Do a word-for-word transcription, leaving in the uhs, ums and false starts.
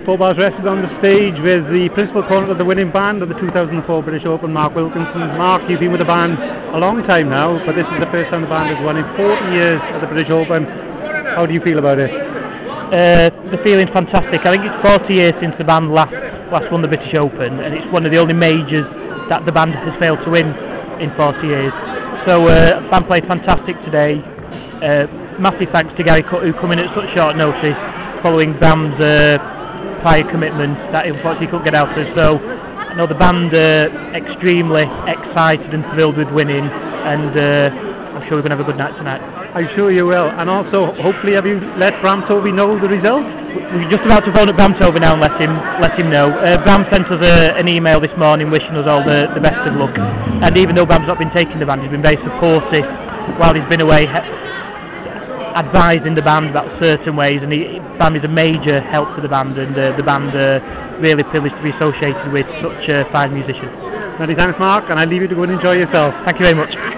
Four Bars Rest is on the stage with the principal opponent of the winning band of the two thousand four British Open, Mark Wilkinson. Mark, you've been with the band a long time now, but this is the first time the band has won in forty years at the British Open. How do you feel about it? Uh, the feeling's fantastic. I think it's forty years since the band last last won the British Open, and it's one of the only majors that the band has failed to win in forty years. So uh, the band played fantastic today. Uh, massive thanks to Gary Cut, who come in at such short notice following Bram's uh, prior commitment that unfortunately he couldn't get out of. So I know the band are extremely excited and thrilled with winning, and uh, I'm sure we're going to have a good night tonight. I'm sure you will. And also, hopefully, have you let Bram Tovey know the result? We're just about to phone up Bram Tovey now and let him let him know. Uh, Bram sent us a, an email this morning wishing us all the, the best of luck. And even though Bram's not been taking the band, he's been very supportive while he's been away, advising the band about certain ways, and he, Bram is a major help to the band, and uh, the band are uh, really privileged to be associated with such a fine musician. Many thanks, Mark, and I leave you to go and enjoy yourself. Thank you very much.